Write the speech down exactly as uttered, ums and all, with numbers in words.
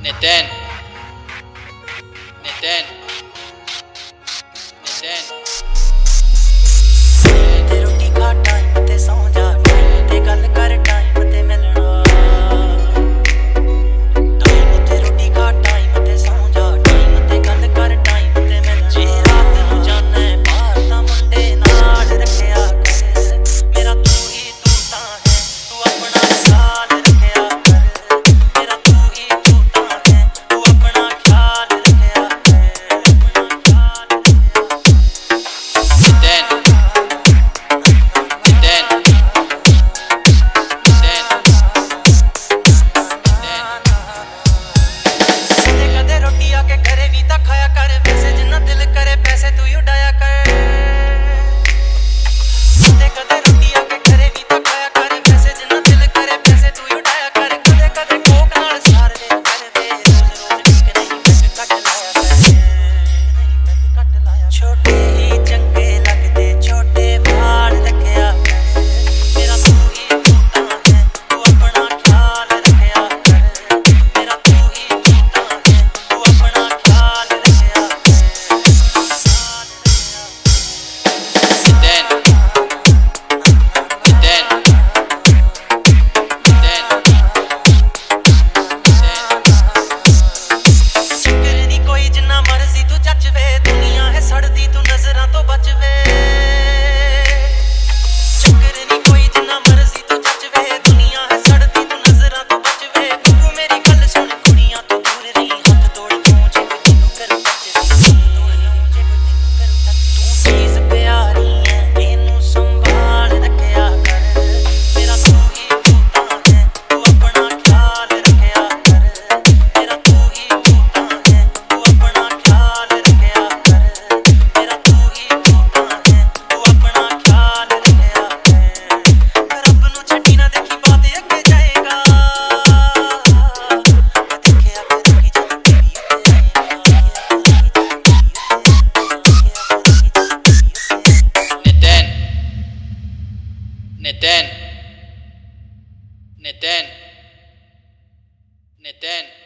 नितिन नितिन नितिन ते रोटी खा टाइम ते सौ जा टाइम ते गल कर टाइम ते मिलना टाइम ते रोटी खा टाइम ते सौ जा टाइम ते गल कर टाइम ते मिलना जे रात नूं जाना है बाहर तां मुंडे नाल रखिया कर मेरा तू ही तू तां है तू अपना ख्याल रखिया कर मेरा तू ही तू तां है तू अपना ख्याल रखिया कर अपना ख्याल रखिया नितिन नितिन नितिन